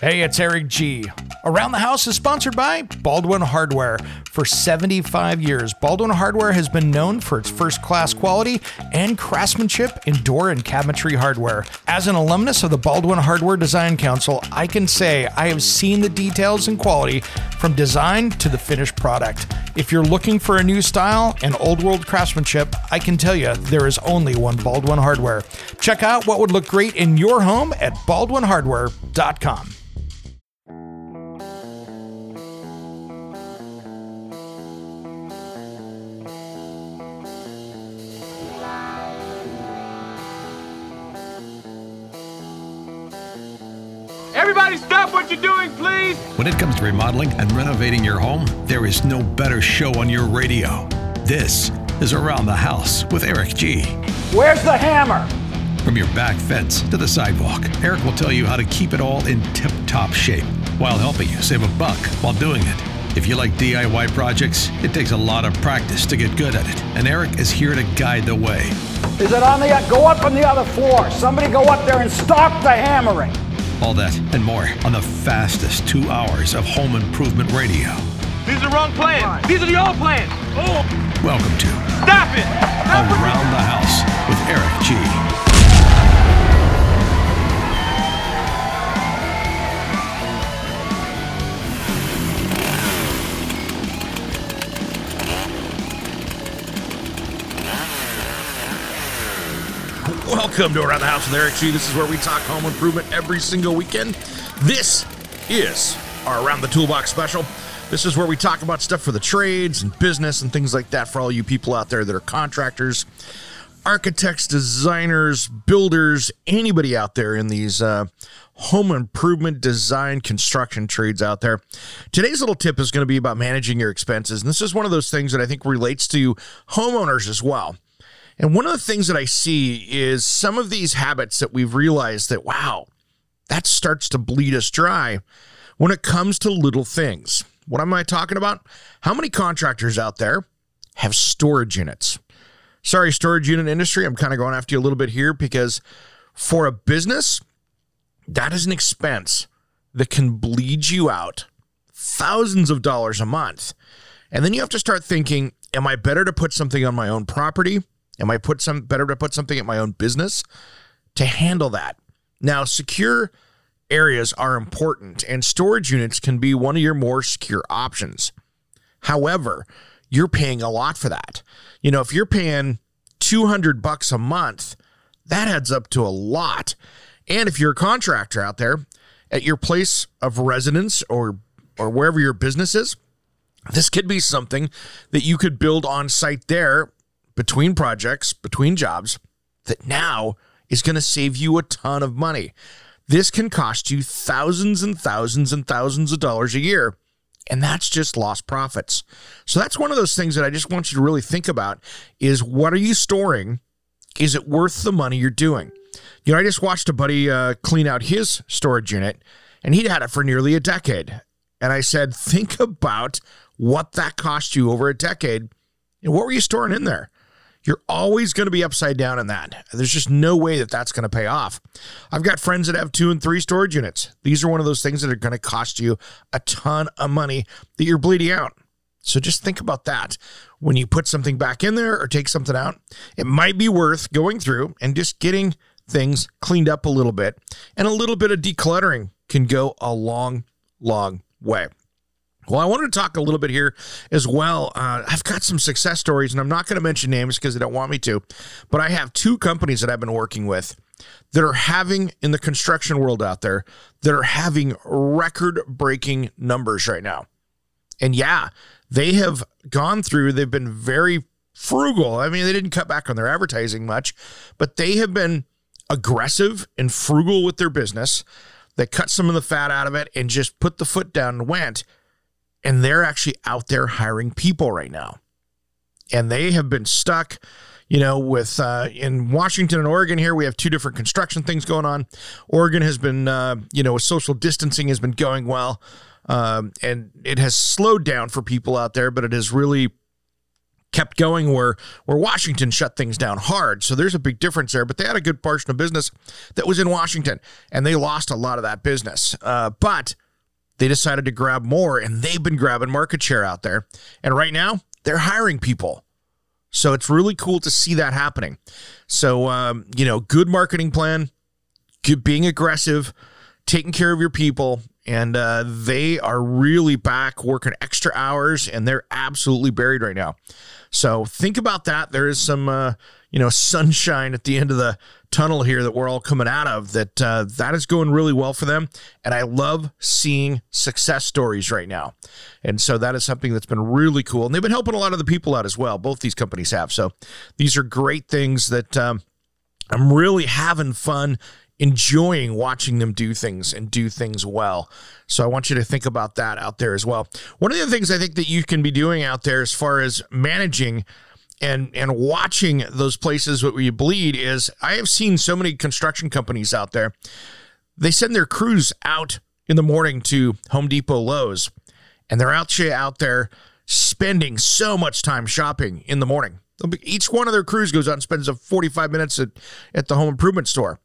Hey, it's Eric G. Around the House is sponsored by Baldwin Hardware. For 75 years, Baldwin Hardware has been known for its first-class quality and craftsmanship in door and cabinetry hardware. As an alumnus of the Baldwin Hardware Design Council, I can say I have seen the details and quality from design to the finished product. If you're looking for a new style and old-world craftsmanship, I can tell you there is only one Baldwin Hardware. Check out what would look great in your home at baldwinhardware.com. Everybody stop what you're doing, please! When it comes to remodeling and renovating your home, there is no better show on your radio. This is Around the House with Eric G. Where's the hammer? From your back fence to the sidewalk, Eric will tell you how to keep it all in tip-top shape while helping you save a buck while doing it. If you like DIY projects, it takes a lot of practice to get good at it, and Eric is here to guide the way. Is it on the... Go up on the other floor. Somebody go up there and stop the hammering. All that and more on the fastest 2 hours of home improvement radio. These are the wrong plans. These are the old plans. Oh! Welcome to Stop it! Around the House with Eric G. Welcome to Around the House with Eric G. This is where we talk home improvement every single weekend. This is our Around the Toolbox special. This is where we talk about stuff for the trades and business and things like that for all you people out there that are contractors, architects, designers, builders, anybody out there in these home improvement, design, construction trades out there. Today's little tip is going to be about managing your expenses. And this is one of those things that I think relates to homeowners as well. And one of the things that I see is some of these habits that we've realized that, wow, that starts to bleed us dry when it comes to little things. What am I talking about? How many contractors out there have storage units? Sorry, storage unit industry, I'm kind of going after you a little bit here because for a business, that is an expense that can bleed you out thousands of dollars a month. And then you have to start thinking, am I better to put something on my own property? Am I better to put something at my own business to handle that? Now, secure areas are important, and storage units can be one of your more secure options. However, you're paying a lot for that. You know, if you're paying $200 a month, that adds up to a lot. And if you're a contractor out there at your place of residence or wherever your business is, this could be something that you could build on site there between projects, between jobs, that now is going to save you a ton of money. This can cost you thousands and thousands and thousands of dollars a year, and that's just lost profits. So that's one of those things that I just want you to really think about is what are you storing? Is it worth the money you're doing? You know, I just watched a buddy clean out his storage unit, and he'd had it for nearly a decade. And I said, think about what that cost you over a decade, and what were you storing in there? You're always going to be upside down in that. There's just no way that that's going to pay off. I've got friends that have 2 and 3 storage units. These are one of those things that are going to cost you a ton of money that you're bleeding out. So just think about that. When you put something back in there or take something out, it might be worth going through and just getting things cleaned up a little bit. And a little bit of decluttering can go a long, long way. Well, I wanted to talk a little bit here as well. I've got some success stories, and I'm not going to mention names because they don't want me to, but I have 2 companies that I've been working with that are having, in the construction world out there, that are having record-breaking numbers right now. And yeah, they have gone through, they've been very frugal. I mean, they didn't cut back on their advertising much, but they have been aggressive and frugal with their business. They cut some of the fat out of it and just put the foot down and went. And they're actually out there hiring people right now. And they have been stuck, you know, with in Washington and Oregon here, we have 2 different construction things going on. Oregon has been, with social distancing has been going well. And it has slowed down for people out there, but it has really kept going where Washington shut things down hard. So there's a big difference there, but they had a good portion of business that was in Washington, and they lost a lot of that business. But they decided to grab more, and they've been grabbing market share out there. And right now, they're hiring people. So it's really cool to see that happening. So, good marketing plan, being aggressive, taking care of your people, and they are really back working extra hours, and they're absolutely buried right now. So think about that. There is some, sunshine at the end of the tunnel here that we're all coming out of, that is going really well for them. And I love seeing success stories right now. And so that is something that's been really cool. And they've been helping a lot of the people out as well. Both these companies have. So these are great things that I'm really having fun enjoying watching them do things and do things well. So I want you to think about that out there as well. One of the things I think that you can be doing out there as far as managing and watching those places where you bleed is, I have seen so many construction companies out there. They send their crews out in the morning to Home Depot, Lowe's, and they're out there spending so much time shopping in the morning. Each one of their crews goes out and spends 45 minutes at the home improvement store.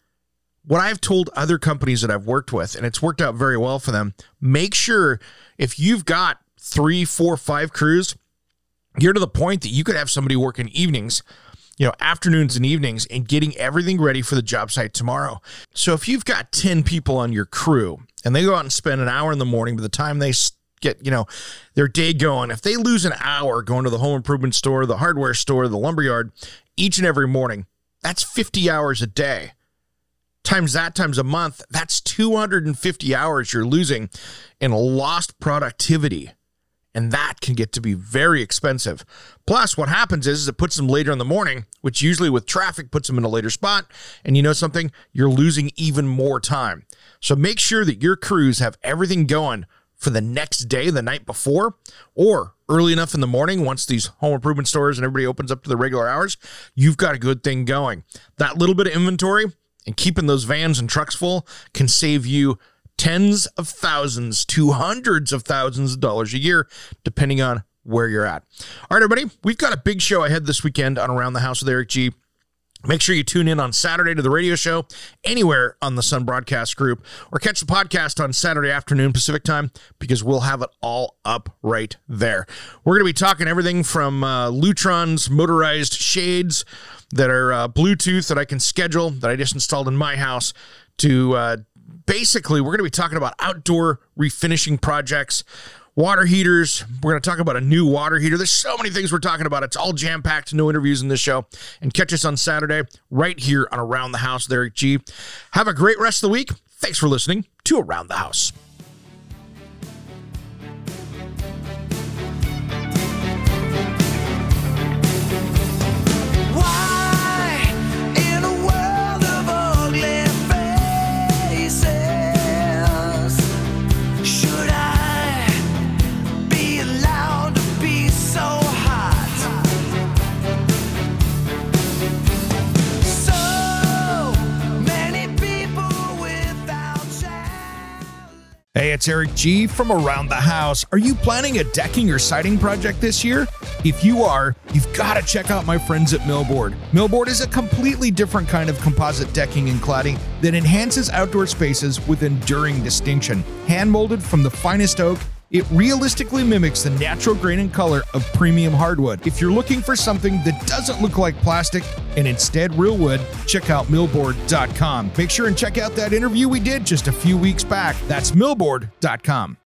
What I've told other companies that I've worked with, and it's worked out very well for them, make sure if you've got 3, 4, 5 crews, you're to the point that you could have somebody working evenings, afternoons and evenings, and getting everything ready for the job site tomorrow. So if you've got 10 people on your crew and they go out and spend an hour in the morning, by the time they get, their day going, if they lose an hour going to the home improvement store, the hardware store, the lumberyard, each and every morning, that's 50 hours a day. Times a month, that's 250 hours you're losing in lost productivity. And that can get to be very expensive. Plus, what happens is it puts them later in the morning, which usually with traffic puts them in a later spot. And you know something? You're losing even more time. So make sure that your crews have everything going for the next day, the night before, or early enough in the morning once these home improvement stores and everybody opens up to the regular hours. You've got a good thing going. That little bit of inventory and keeping those vans and trucks full can save you tens of thousands to hundreds of thousands of dollars a year, depending on where you're at. All right, everybody, we've got a big show ahead this weekend on Around the House with Eric G. Make sure you tune in on Saturday to the radio show anywhere on the Sun Broadcast Group, or catch the podcast on Saturday afternoon Pacific time, because we'll have it all up right there. We're going to be talking everything from Lutron's motorized shades that are Bluetooth that I can schedule, that I just installed in my house, to basically, we're going to be talking about outdoor refinishing projects, water heaters. We're going to talk about a new water heater. There's so many things we're talking about. It's all jam-packed, no interviews in this show. And catch us on Saturday right here on Around the House with Eric G. Have a great rest of the week. Thanks for listening to Around the House. Hey, it's Eric G. from Around the House. Are you planning a decking or siding project this year? If you are, you've got to check out my friends at Millboard. Millboard is a completely different kind of composite decking and cladding that enhances outdoor spaces with enduring distinction. Hand-molded from the finest oak, it realistically mimics the natural grain and color of premium hardwood. If you're looking for something that doesn't look like plastic and instead real wood, check out millboard.com. Make sure and check out that interview we did just a few weeks back. That's millboard.com.